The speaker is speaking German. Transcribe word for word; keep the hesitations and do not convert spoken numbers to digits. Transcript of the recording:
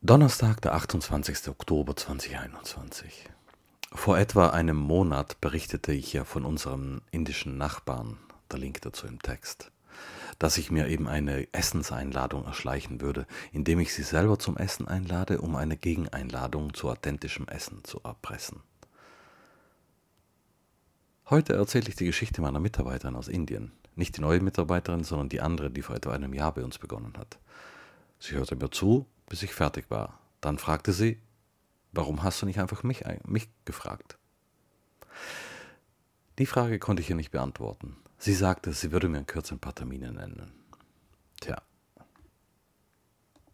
Donnerstag, der achtundzwanzigste Oktober zweitausendeinundzwanzig. Vor etwa einem Monat berichtete ich ja von unserem indischen Nachbarn, der Link dazu im Text, dass ich mir eben eine Essenseinladung erschleichen würde, indem ich sie selber zum Essen einlade, um eine Gegeneinladung zu authentischem Essen zu erpressen. Heute erzähle ich die Geschichte meiner Mitarbeiterin aus Indien. Nicht die neue Mitarbeiterin, sondern die andere, die vor etwa einem Jahr bei uns begonnen hat. Sie hörte mir zu, bis ich fertig war. Dann fragte sie: Warum hast du nicht einfach mich, mich gefragt? Die Frage konnte ich ihr nicht beantworten. Sie sagte, sie würde mir in Kürze ein paar Termine nennen. Tja,